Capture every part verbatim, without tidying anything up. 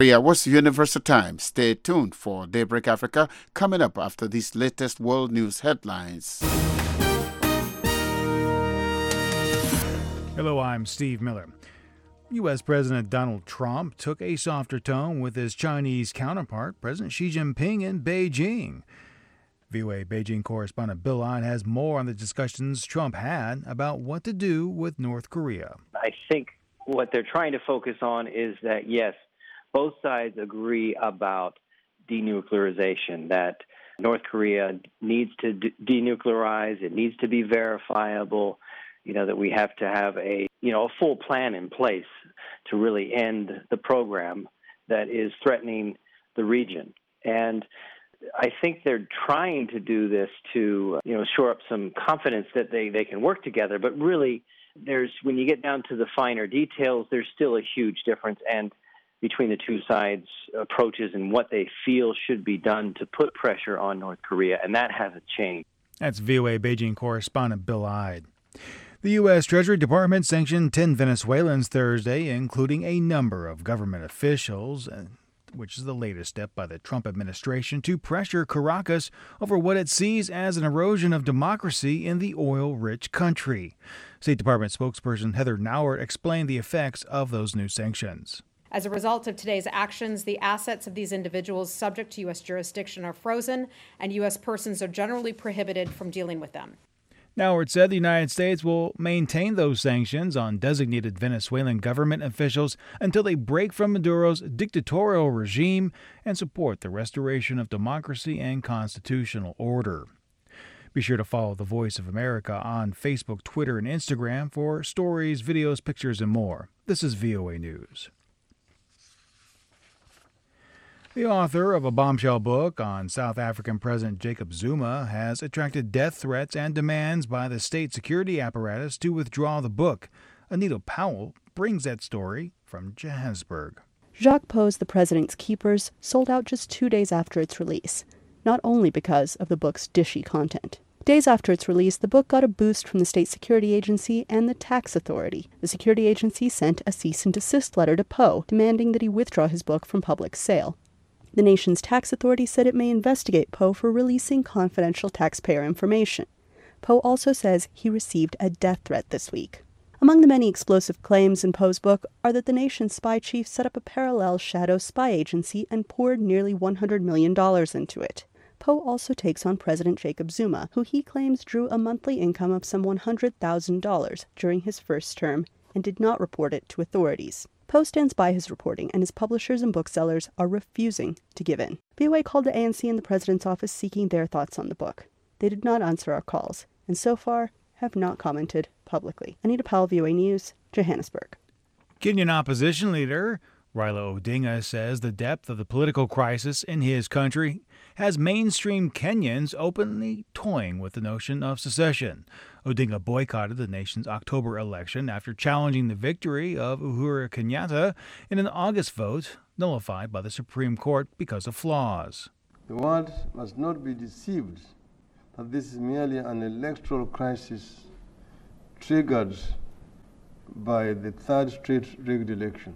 Yeah, what's Universal Time? Stay tuned for Daybreak Africa coming up after these latest world news headlines. Hello, I'm Steve Miller. U S. President Donald Trump took a softer tone with his Chinese counterpart, President Xi Jinping, in Beijing. V O A Beijing correspondent Bill Ide has more on the discussions Trump had about what to do with North Korea. I think what they're trying to focus on is that, yes, both sides agree about denuclearization, that North Korea needs to de- denuclearize, it needs to be verifiable, you know, that we have to have a, you know, a full plan in place to really end the program that is threatening the region. And I think they're trying to do this to, you know, shore up some confidence that they, they can work together. But really, there's when you get down to the finer details, there's still a huge difference and between the two sides' approaches and what they feel should be done to put pressure on North Korea, and that hasn't changed. That's V O A Beijing correspondent Bill Ide. The U S. Treasury Department sanctioned ten Venezuelans Thursday, including a number of government officials, which is the latest step by the Trump administration to pressure Caracas over what it sees as an erosion of democracy in the oil-rich country. State Department spokesperson Heather Nauert explained the effects of those new sanctions. As a result of today's actions, the assets of these individuals subject to U S jurisdiction are frozen, and U S persons are generally prohibited from dealing with them. Nauert said the United States will maintain those sanctions on designated Venezuelan government officials until they break from Maduro's dictatorial regime and support the restoration of democracy and constitutional order. Be sure to follow The Voice of America on Facebook, Twitter, and Instagram for stories, videos, pictures, and more. This is V O A News. The author of a bombshell book on South African President Jacob Zuma has attracted death threats and demands by the state security apparatus to withdraw the book. Anita Powell brings that story from Johannesburg. Jacques Pauw's The President's Keepers sold out just two days after its release, not only because of the book's dishy content. Days after its release, the book got a boost from the state security agency and the tax authority. The security agency sent a cease and desist letter to Pauw, demanding that he withdraw his book from public sale. The nation's tax authority said it may investigate Pauw for releasing confidential taxpayer information. Pauw also says he received a death threat this week. Among the many explosive claims in Pauw's book are that the nation's spy chief set up a parallel shadow spy agency and poured nearly one hundred million dollars into it. Pauw also takes on President Jacob Zuma, who he claims drew a monthly income of some one hundred thousand dollars during his first term and did not report it to authorities. Pauw stands by his reporting, and his publishers and booksellers are refusing to give in. V O A called the A N C and the president's office seeking their thoughts on the book. They did not answer our calls, and so far have not commented publicly. Anita Powell, V O A News, Johannesburg. Kenyan opposition leader Raila Odinga says the depth of the political crisis in his country has mainstream Kenyans openly toying with the notion of secession. Odinga boycotted the nation's October election after challenging the victory of Uhuru Kenyatta in an August vote nullified by the Supreme Court because of flaws. The world must not be deceived that this is merely an electoral crisis triggered by the third straight rigged election.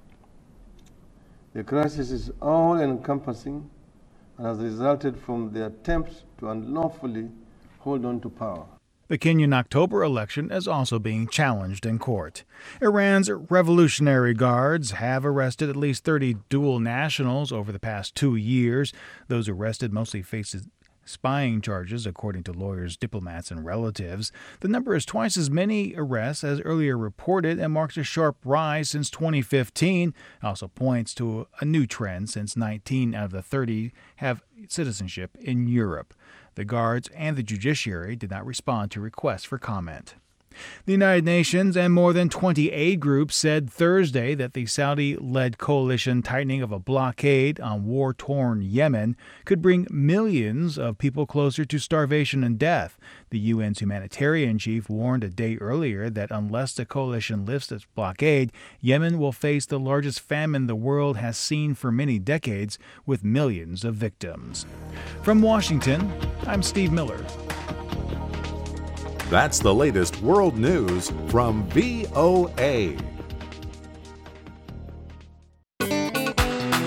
The crisis is all-encompassing and has resulted from the attempt to unlawfully hold on to power. The Kenyan October election is also being challenged in court. Iran's Revolutionary Guards have arrested at least thirty dual nationals over the past two years. Those arrested mostly face spying charges, according to lawyers, diplomats, and relatives. The number is twice as many arrests as earlier reported and marks a sharp rise since twenty fifteen. It also points to a new trend since nineteen out of the thirty have citizenship in Europe. The guards and the judiciary did not respond to requests for comment. The United Nations and more than twenty aid groups said Thursday that the Saudi-led coalition tightening of a blockade on war-torn Yemen could bring millions of people closer to starvation and death. The U N's humanitarian chief warned a day earlier that unless the coalition lifts its blockade, Yemen will face the largest famine the world has seen for many decades, with millions of victims. From Washington, I'm Steve Miller. That's the latest world news from V O A.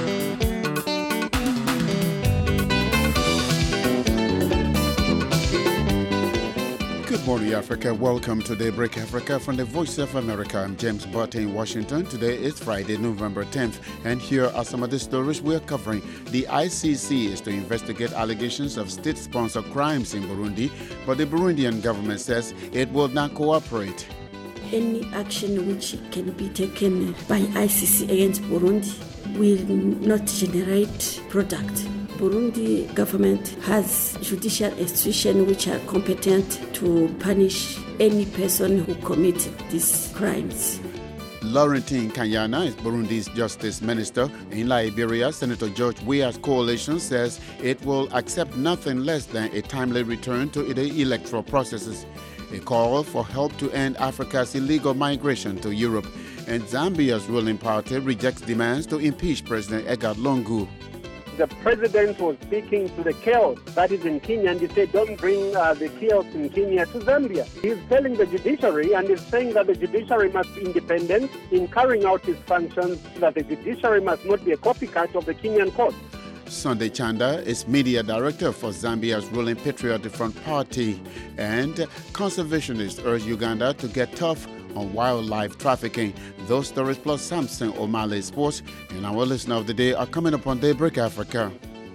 morning, Africa. Welcome to Daybreak Africa from the Voice of America. I'm James Butte in Washington. Today is Friday, November tenth, and here are some of the stories we're covering. The I C C is to investigate allegations of state-sponsored crimes in Burundi, but the Burundian government says it will not cooperate. Any action which can be taken by I C C against Burundi will not generate product. Burundi government has judicial institutions which are competent to punish any person who commits these crimes. Laurentine Kanyana is Burundi's justice minister. In Liberia, Senator George Weah's coalition says it will accept nothing less than a timely return to the electoral processes. A call for help to end Africa's illegal migration to Europe. And Zambia's ruling party rejects demands to impeach President Edgar Lungu. The president was speaking to the chaos that is in Kenya, and he said, don't bring uh, the chaos in Kenya to Zambia. He's telling the judiciary, and he's saying that the judiciary must be independent in carrying out its functions, that the judiciary must not be a copycat of the Kenyan court. Sunday Chanda is media director for Zambia's ruling Patriotic Front Party, and conservationists urge Uganda to get tough on wildlife trafficking. Those stories plus Samson O'Malley Sports and our listener of the day are coming up on Daybreak Africa.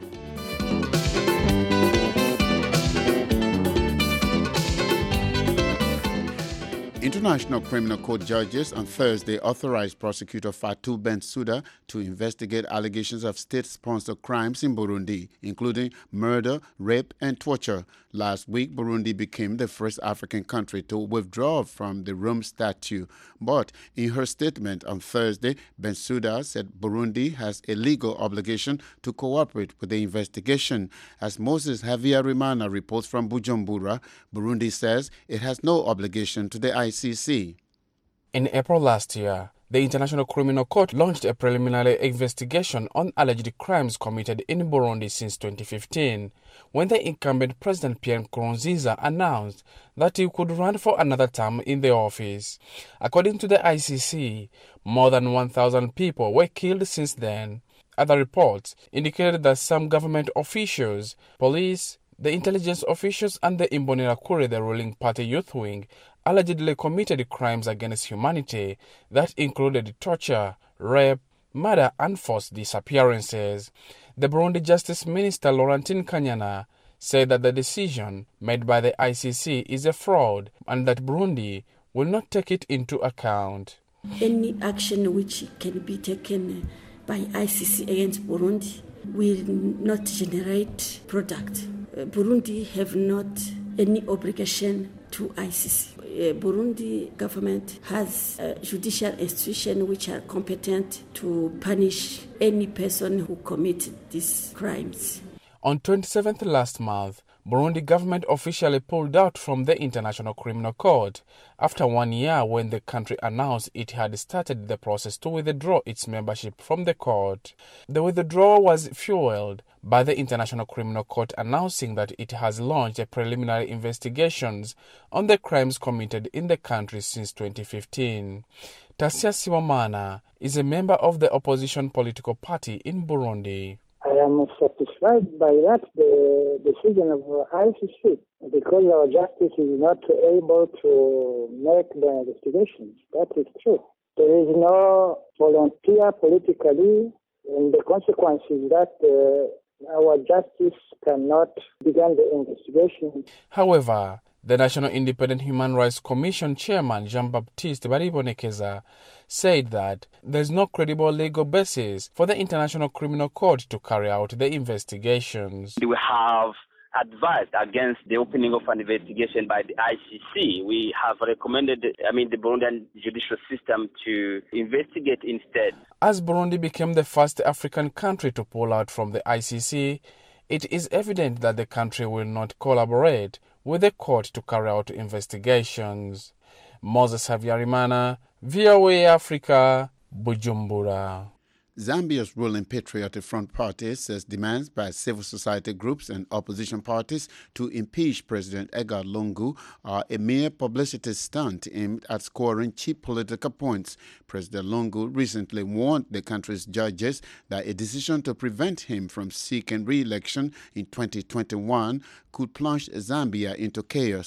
International Criminal Court judges on Thursday authorized prosecutor Fatou Bensouda to investigate allegations of state-sponsored crimes in Burundi, including murder, rape, and torture. Last week, Burundi became the first African country to withdraw from the Rome Statute. But in her statement on Thursday, Bensouda said Burundi has a legal obligation to cooperate with the investigation. As Moses Havyarimana reports from Bujumbura, Burundi says it has no obligation to the I C C. In April last year, the International Criminal Court launched a preliminary investigation on alleged crimes committed in Burundi since twenty fifteen, when the incumbent President Pierre Nkurunziza announced that he could run for another term in the office. According to the I C C, more than one thousand people were killed since then. Other reports indicated that some government officials, police, the intelligence officials, and the Imbonerakure, the ruling party youth wing, allegedly committed crimes against humanity that included torture, rape, murder, and forced disappearances. The Burundi Justice Minister Laurentine Kanyana said that the decision made by the I C C is a fraud and that Burundi will not take it into account. Any action which can be taken by I C C against Burundi will not generate product. Burundi have not any obligation to I C C. Uh, Burundi government has uh, judicial institutions which are competent to punish any person who commits these crimes. On twenty-seventh last month, Burundi government officially pulled out from the International Criminal Court after one year when the country announced it had started the process to withdraw its membership from the court. The withdrawal was fueled by the International Criminal Court announcing that it has launched a preliminary investigations on the crimes committed in the country since twenty fifteen. Tasia Sibomana is a member of the opposition political party in Burundi. I am satisfied by that, the decision of I C C, because our justice is not able to make the investigations. That is true. There is no volunteer politically, and the consequence is that uh, our justice cannot begin the investigation. However, the National Independent Human Rights Commission chairman Jean-Baptiste Baribonekeza said that there is no credible legal basis for the International Criminal Court to carry out the investigations. We have advised against the opening of an investigation by the I C C. We have recommended, I mean, the Burundian judicial system to investigate instead. As Burundi became the first African country to pull out from the I C C, it is evident that the country will not collaborate with the court to carry out investigations. Moses Havyarimana, V O A Africa, Bujumbura. Zambia's ruling Patriotic Front Party says demands by civil society groups and opposition parties to impeach President Edgar Lungu are a mere publicity stunt aimed at scoring cheap political points. President Lungu recently warned the country's judges that a decision to prevent him from seeking re-election in twenty twenty-one could plunge Zambia into chaos.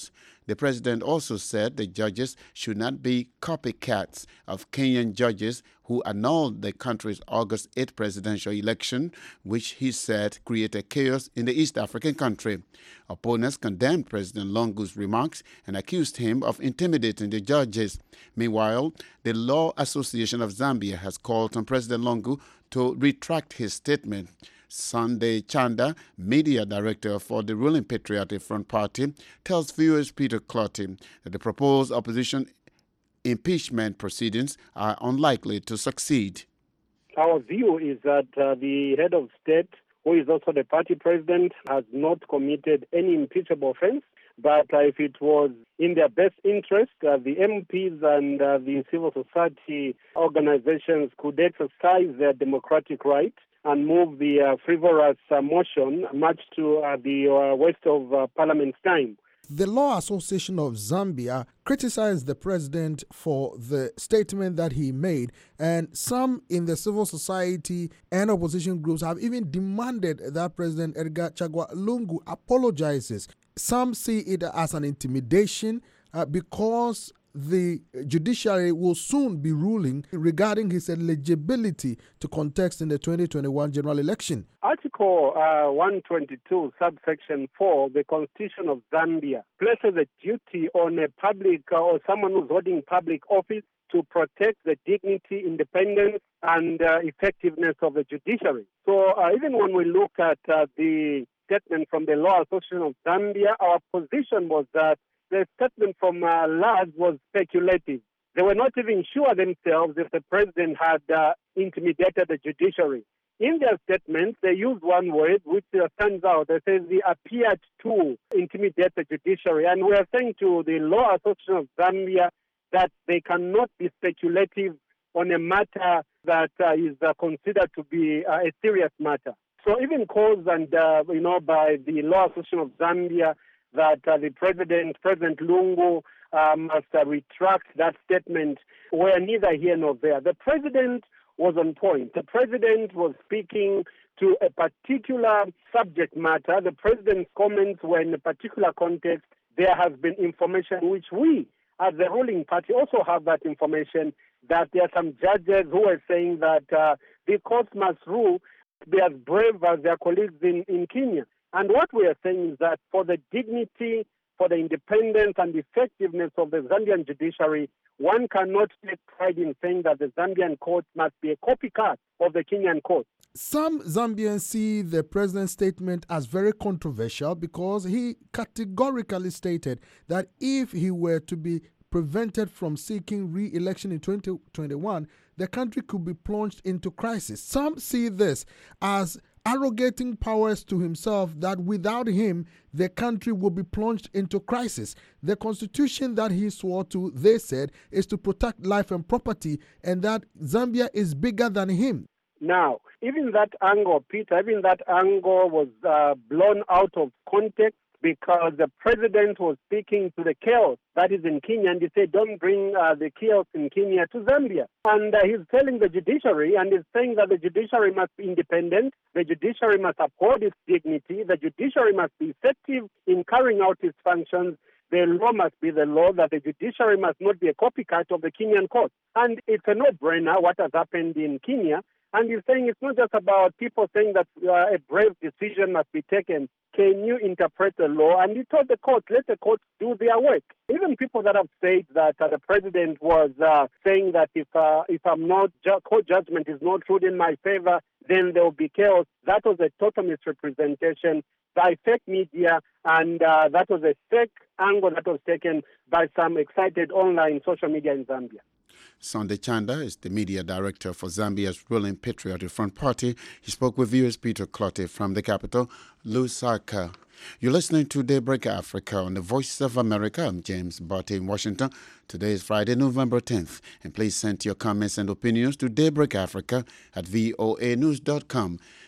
The president also said the judges should not be copycats of Kenyan judges who annulled the country's August eighth presidential election, which he said created chaos in the East African country. Opponents condemned President Lungu's remarks and accused him of intimidating the judges. Meanwhile, the Law Association of Zambia has called on President Lungu to retract his statement. Sunday Chanda, media director for the ruling Patriotic Front Party, tells viewers Peter Clotty that the proposed opposition impeachment proceedings are unlikely to succeed. Our view is that uh, the head of state, who is also the party president, has not committed any impeachable offense. But uh, if it was in their best interest, uh, the M Ps and uh, the civil society organizations could exercise their democratic right and move the uh, frivolous uh, motion much to uh, the uh, waste of uh, Parliament's time. The Law Association of Zambia criticized the president for the statement that he made, and some in the civil society and opposition groups have even demanded that President Edgar Chagwa Lungu apologizes. Some see it as an intimidation uh, because the judiciary will soon be ruling regarding his eligibility to contest in the twenty twenty-one general election. Article uh, one twenty-two, subsection four, the Constitution of Zambia, places a duty on a public uh, or someone who's holding public office to protect the dignity, independence, and uh, effectiveness of the judiciary. So uh, even when we look at uh, the statement from the Law Association of Zambia, our position was that the statement from uh, L A Z was speculative. They were not even sure themselves if the president had uh, intimidated the judiciary. In their statement, they used one word which uh, stands out. They say they appeared to intimidate the judiciary. And we are saying to the Law Association of Zambia that they cannot be speculative on a matter that uh, is uh, considered to be uh, a serious matter. So even calls and, uh, you know, by the Law Association of Zambia that uh, the president, President Lungu, uh, must uh, retract that statement were neither here nor there. The president was on point. The president was speaking to a particular subject matter. The president's comments were in a particular context. There has been information which we, as the ruling party, also have that information, that there are some judges who are saying that uh, the courts must rule, be as brave as their colleagues in, in Kenya. And what we are saying is that for the dignity, for the independence and effectiveness of the Zambian judiciary, one cannot take pride in saying that the Zambian court must be a copycat of the Kenyan court. Some Zambians see the president's statement as very controversial because he categorically stated that if he were to be prevented from seeking re-election in twenty twenty-one, the country could be plunged into crisis. Some see this as arrogating powers to himself, that without him, the country will be plunged into crisis. The constitution that he swore to, they said, is to protect life and property, and that Zambia is bigger than him. Now, even that angle, Peter, even that angle was uh, blown out of context, because the president was speaking to the chaos that is in Kenya, and he said, don't bring uh, the chaos in Kenya to Zambia. And uh, he's telling the judiciary, and he's saying that the judiciary must be independent, the judiciary must uphold its dignity, the judiciary must be effective in carrying out its functions, the law must be the law, that the judiciary must not be a copycat of the Kenyan court. And it's a no-brainer what has happened in Kenya. And he's saying it's not just about people saying that uh, a brave decision must be taken. Can you interpret the law? And he told the court, let the courts do their work. Even people that have said that uh, the president was uh, saying that if uh, if I'm not, ju- court judgment is not ruled in my favor, then there will be chaos. That was a total misrepresentation by fake media, and uh, that was a fake angle that was taken by some excited online social media in Zambia. Sunday Chanda is the media director for Zambia's ruling Patriotic Front Party. He spoke with viewers Peter Clotty from the capital, Lusaka. You're listening to Daybreak Africa on the Voice of America. I'm James Barty in Washington. Today is Friday, November tenth. And please send your comments and opinions to Daybreak Africa at voa news dot com.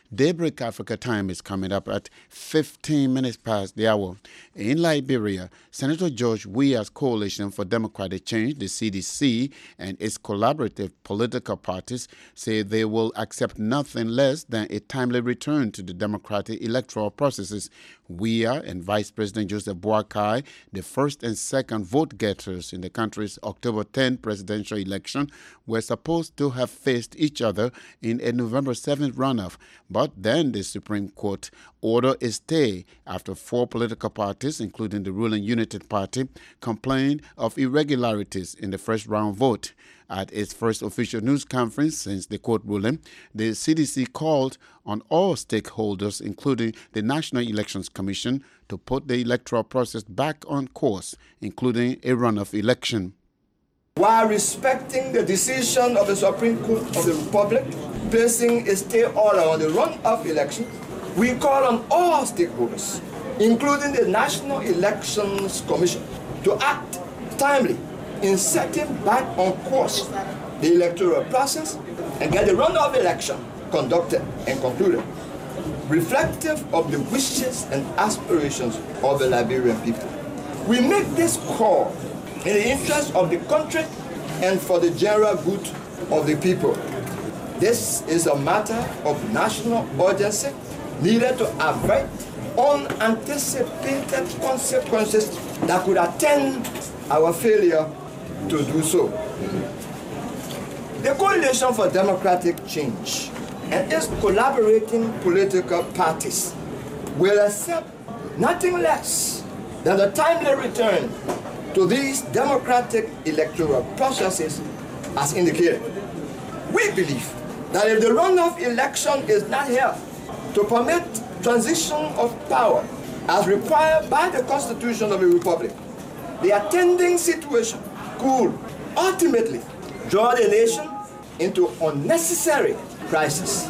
Daybreak Africa time is coming up at fifteen minutes past the hour. In Liberia, Senator George Weah's Coalition for Democratic Change, the C D C, and its collaborative political parties say they will accept nothing less than a timely return to the democratic electoral processes. Weah and Vice President Joseph Boakai, the first and second vote-getters in the country's October tenth presidential election, were supposed to have faced each other in a November seventh runoff. But then the Supreme Court ordered a stay after four political parties, including the ruling United Party, complained of irregularities in the first round vote. At its first official news conference since the court ruling, the C D C called on all stakeholders, including the National Elections Commission, to put the electoral process back on course, including a runoff election. While respecting the decision of the Supreme Court of the Republic, placing a stay order on the runoff election, we call on all stakeholders, including the National Elections Commission, to act timely in setting back on course the electoral process and get the runoff election conducted and concluded, reflective of the wishes and aspirations of the Liberian people. We make this call in the interest of the country and for the general good of the people. This is a matter of national urgency needed to avert unanticipated consequences that could attend our failure to do so. The Coalition for Democratic Change and its collaborating political parties will accept nothing less than the timely return to these democratic electoral processes as indicated. We believe that if the runoff election is not held to permit transition of power as required by the Constitution of the Republic, the attending situation could ultimately draw the nation into unnecessary crisis.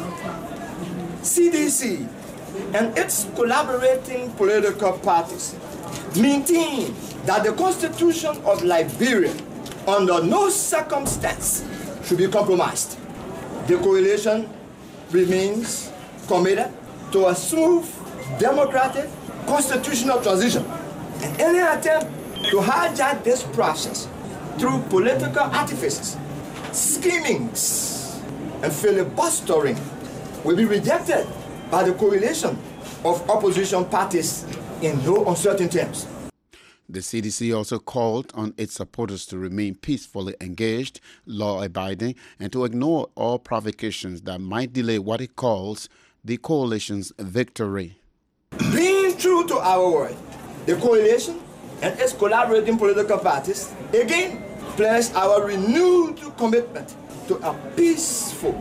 C D C and its collaborating political parties maintain that the Constitution of Liberia under no circumstance should be compromised. The coalition remains committed to a smooth, democratic, constitutional transition, and any attempt to hijack this process through political artifices, schemings, and filibustering will be rejected by the coalition of opposition parties in no uncertain terms. The C D C also called on its supporters to remain peacefully engaged, law-abiding, and to ignore all provocations that might delay what it calls the coalition's victory. Being true to our word, the coalition and its collaborating political parties again pledge our renewed commitment to a peaceful,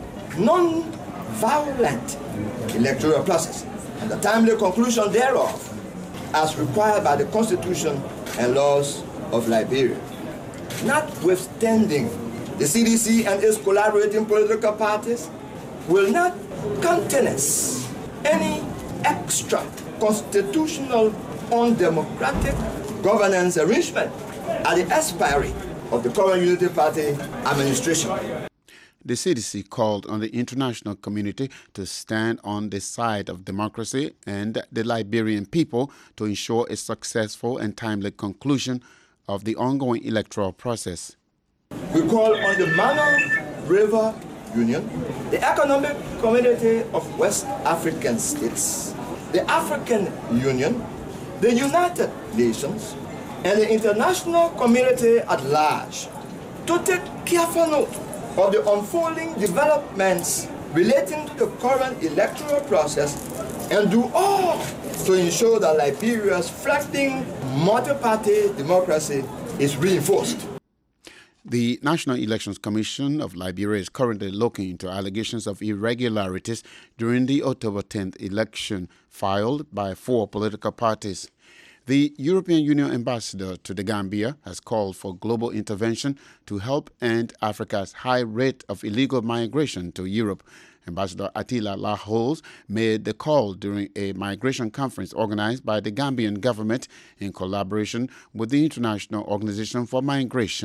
non-violent electoral process and the timely conclusion thereof as required by the Constitution and laws of Liberia. Notwithstanding, the C D C and its collaborating political parties will not countenance any extra constitutional undemocratic governance arrangement at the expiry of the current Unity Party administration. The C D C called on the international community to stand on the side of democracy and the Liberian people to ensure a successful and timely conclusion of the ongoing electoral process. We call on the Mano River Union, the Economic Community of West African States, the African Union, the United Nations, and the international community at large to take careful note of the unfolding developments relating to the current electoral process and do all to ensure that Liberia's fledgling multi-party democracy is reinforced. The National Elections Commission of Liberia is currently looking into allegations of irregularities during the October tenth election filed by four political parties. The European Union ambassador to the Gambia has called for global intervention to help end Africa's high rate of illegal migration to Europe. Ambassador Attila Lahols made the call during a migration conference organized by the Gambian government in collaboration with the International Organization for Migration.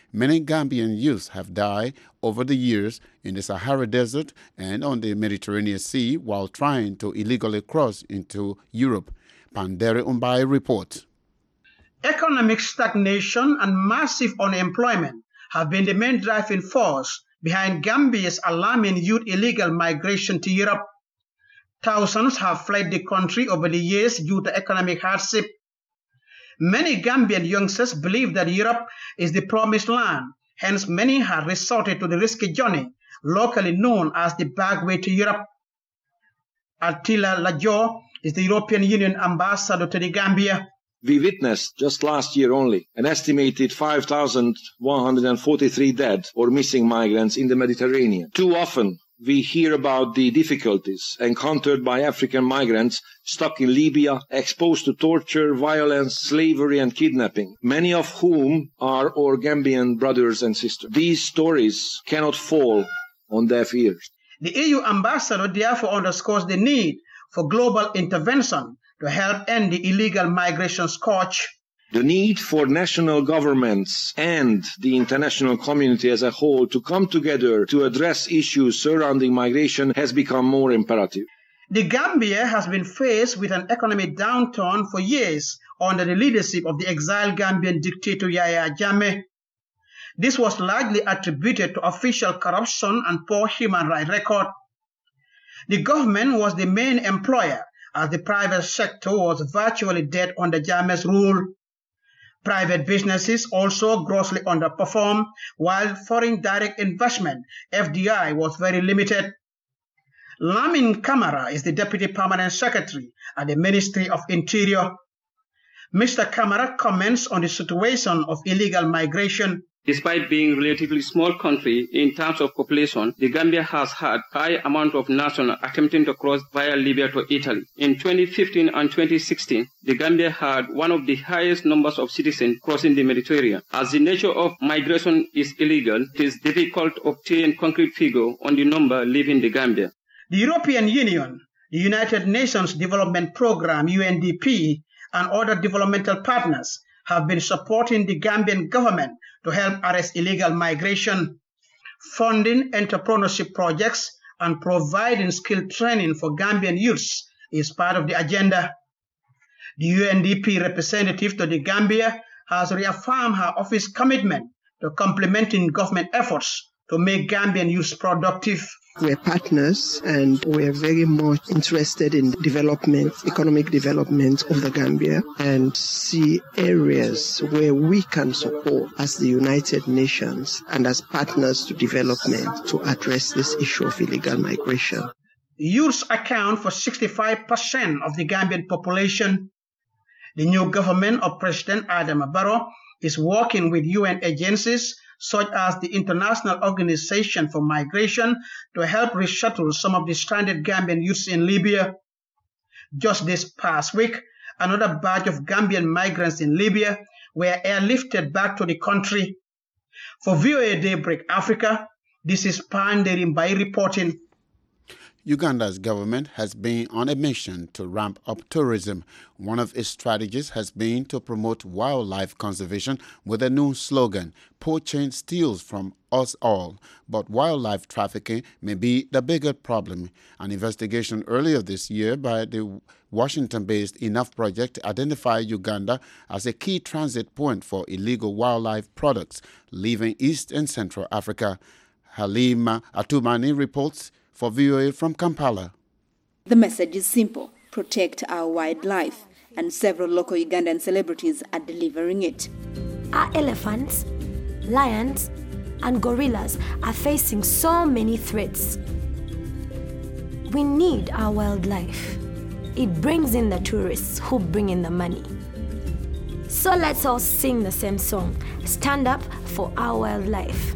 Many Gambian youths have died over the years in the Sahara Desert and on the Mediterranean Sea while trying to illegally cross into Europe. Pandere Umbai reports. Economic stagnation and massive unemployment have been the main driving force behind Gambia's alarming youth illegal migration to Europe. Thousands have fled the country over the years due to economic hardship. Many Gambian youngsters believe that Europe is the promised land, hence many have resorted to the risky journey, locally known as the back way to Europe. Attila Lajo is the European Union ambassador to the Gambia. We witnessed just last year only an estimated five thousand one hundred forty-three dead or missing migrants in the Mediterranean. Too often, we hear about the difficulties encountered by African migrants stuck in Libya, exposed to torture, violence, slavery and kidnapping, many of whom are our Gambian brothers and sisters. These stories cannot fall on deaf ears. The E U ambassador therefore underscores the need for global intervention to help end the illegal migration scourge. The need for national governments and the international community as a whole to come together to address issues surrounding migration has become more imperative. The Gambia has been faced with an economic downturn for years under the leadership of the exiled Gambian dictator Yahya Jammeh. This was largely attributed to official corruption and poor human rights record. The government was the main employer, as the private sector was virtually dead under Jammeh's rule. Private businesses also grossly underperformed, while foreign direct investment, F D I, was very limited. Lamin Camara is the Deputy Permanent Secretary at the Ministry of Interior. Mister Camara comments on the situation of illegal migration. Despite being a relatively small country in terms of population, the Gambia has had high amount of nationals attempting to cross via Libya to Italy. In twenty fifteen and twenty sixteen, the Gambia had one of the highest numbers of citizens crossing the Mediterranean. As the nature of migration is illegal, it is difficult to obtain concrete figure on the number leaving the Gambia. The European Union, the United Nations Development Programme, U N D P, and other developmental partners have been supporting the Gambian government to help arrest illegal migration, funding entrepreneurship projects, and providing skilled training for Gambian youths is part of the agenda. The U N D P representative to the Gambia has reaffirmed her office commitment to complementing government efforts to make Gambian youths productive. We're partners and we're very much interested in development, economic development of the Gambia, and see areas where we can support as the United Nations and as partners to development to address this issue of illegal migration. Youths account for sixty-five percent of the Gambian population. The new government of President Adama Barrow is working with U N agencies such as the International Organization for Migration to help resettle some of the stranded Gambian youths in Libya. Just this past week, another batch of Gambian migrants in Libya were airlifted back to the country. For V O A Daybreak Africa, this is Pandere Umbai reporting. Uganda's government has been on a mission to ramp up tourism. One of its strategies has been to promote wildlife conservation with a new slogan, "Poaching steals from us all." But wildlife trafficking may be the bigger problem. An investigation earlier this year by the Washington-based Enough Project identified Uganda as a key transit point for illegal wildlife products leaving East and Central Africa. Halima Atumani reports for V O A from Kampala. The message is simple: protect our wildlife, and several local Ugandan celebrities are delivering it. Our elephants, lions, and gorillas are facing so many threats. We need our wildlife. It brings in the tourists who bring in the money. So let's all sing the same song, stand up for our wildlife.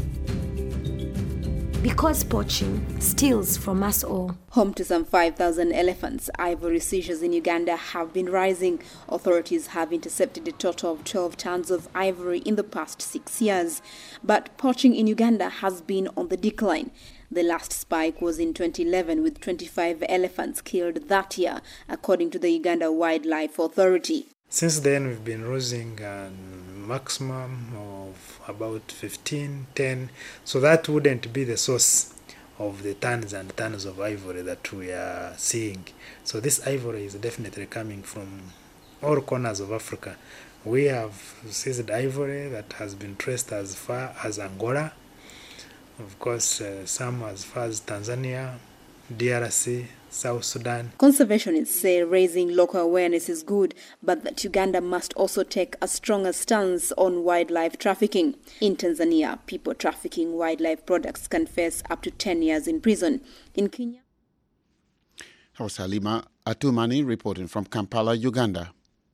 Because poaching steals from us all. Home to some five thousand elephants, ivory seizures in Uganda have been rising. Authorities have intercepted a total of twelve tons of ivory in the past six years. But poaching in Uganda has been on the decline. The last spike was in twenty eleven, with twenty-five elephants killed that year, according to the Uganda Wildlife Authority. Since then, we've been losing uh, maximum of about fifteen, ten. So that wouldn't be the source of the tons and tons of ivory that we are seeing. So this ivory is definitely coming from all corners of Africa. We have seized ivory that has been traced as far as Angola, of course, uh, some as far as Tanzania, D R C, South Sudan. Conservationists say raising local awareness is good, but that Uganda must also take a stronger stance on wildlife trafficking. In Tanzania, people trafficking wildlife products can face up to ten years in prison. In Kenya, that was Halima Atumani reporting from Kampala, Uganda.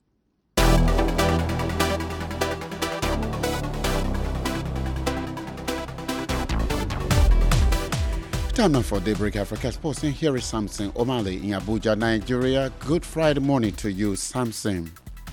Time now for Daybreak Africa Sports, and here is Samson Omale in Abuja, Nigeria. Good Friday morning to you, Samson.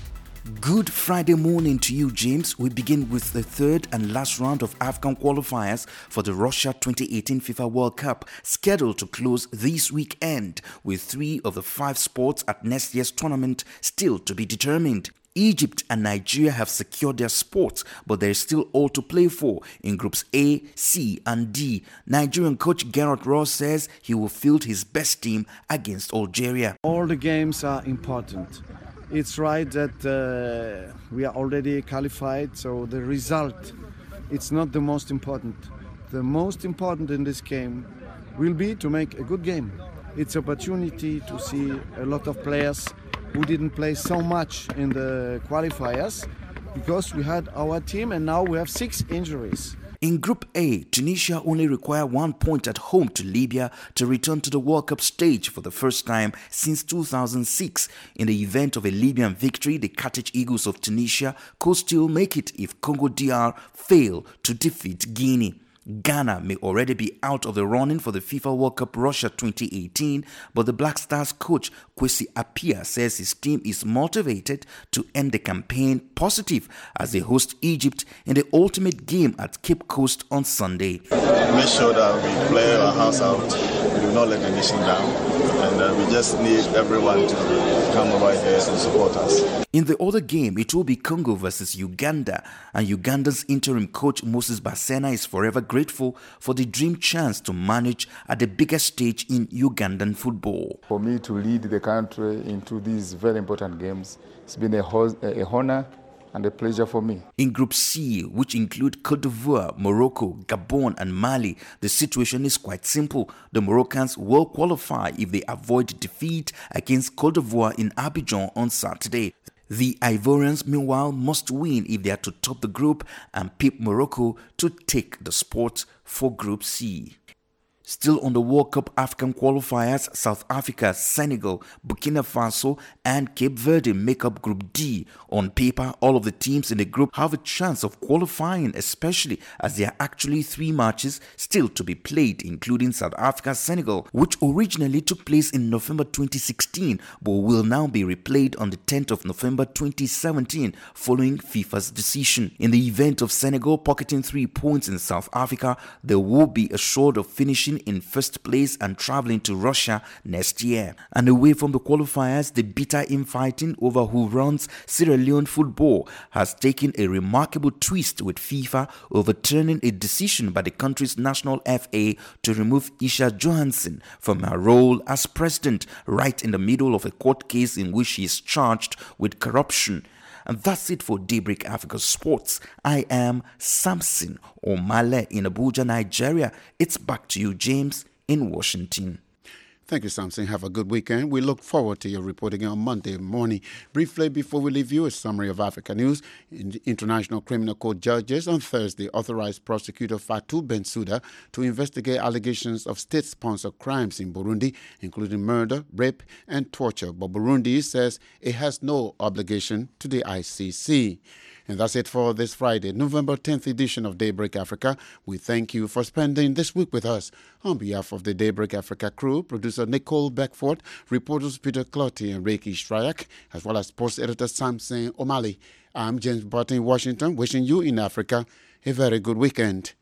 Good Friday morning to you, James. We begin with the third and last round of AFCON qualifiers for the Russia twenty eighteen FIFA World Cup, scheduled to close this weekend, with three of the five spots at next year's tournament still to be determined. Egypt and Nigeria have secured their spots, but there is still all to play for in Groups A, C, and D. Nigerian coach Gerard Ross says he will field his best team against Algeria. All the games are important. It's right that uh, we are already qualified, so the result, it's not the most important. The most important in this game will be to make a good game. It's an opportunity to see a lot of players who didn't play so much in the qualifiers because we had our team and now we have six injuries. In Group A, Tunisia only require one point at home to Libya to return to the World Cup stage for the first time since two thousand six. In the event of a Libyan victory, the Carthage Eagles of Tunisia could still make it if Congo D R fail to defeat Guinea. Ghana may already be out of the running for the FIFA World Cup Russia twenty eighteen, but the Black Stars coach Kwesi Appiah says his team is motivated to end the campaign positive as they host Egypt in the ultimate game at Cape Coast on Sunday. Make sure that we play our house out, we do not let the nation down, and uh, we just need everyone to come over here and support us. In the other game, it will be Congo versus Uganda, and Uganda's interim coach Moses Basena is forever grateful for the dream chance to manage at the biggest stage in Ugandan football. For me to lead the country into these very important games, it's been a, a honor and a pleasure for me. In Group C, which include Cote d'Ivoire, Morocco, Gabon and Mali, the situation is quite simple. The Moroccans will qualify if they avoid defeat against Cote d'Ivoire in Abidjan on Saturday. The Ivorians, meanwhile, must win if they are to top the group and pip Morocco to take the spot for Group C. Still on the World Cup African qualifiers, South Africa, Senegal, Burkina Faso and Cape Verde make up Group D. On paper, all of the teams in the group have a chance of qualifying, especially as there are actually three matches still to be played, including South Africa-Senegal, which originally took place in November twenty sixteen but will now be replayed on the tenth of November twenty seventeen following FIFA's decision. In the event of Senegal pocketing three points in South Africa, they will be assured of finishing in first place and traveling to Russia next year. And away from the qualifiers, the bitter infighting over who runs Sierra Leone football has taken a remarkable twist, with FIFA overturning a decision by the country's national F A to remove Isha Johansson from her role as president, right in the middle of a court case in which she is charged with corruption. And that's it for Daybreak Africa Sports. I am Samson Omale in Abuja, Nigeria. It's back to you, James, in Washington. Thank you, Samson. Have a good weekend. We look forward to your reporting on Monday morning. Briefly, before we leave you, a summary of Africa news. In International Criminal Court judges on Thursday authorized prosecutor Fatou Bensouda to investigate allegations of state-sponsored crimes in Burundi, including murder, rape, and torture. But Burundi says it has no obligation to the I C C. And that's it for this Friday, November tenth edition of Daybreak Africa. We thank you for spending this week with us. On behalf of the Daybreak Africa crew, producer Nicole Beckford, reporters Peter Clotty and Reiki Stryak, as well as sports editor Samson Omale, I'm James Barton in Washington, wishing you in Africa a very good weekend.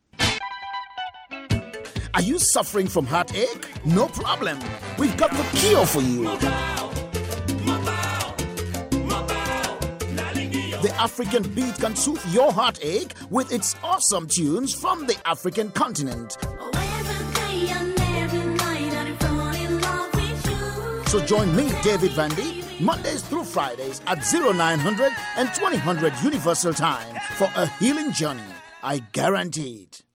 Are you suffering from heartache? No problem. We've got the cure for you. The African beat can soothe your heartache with its awesome tunes from the African continent. So join me, David Vandy, Mondays through Fridays at oh nine hundred and twenty hundred Universal Time for a healing journey. I guarantee it.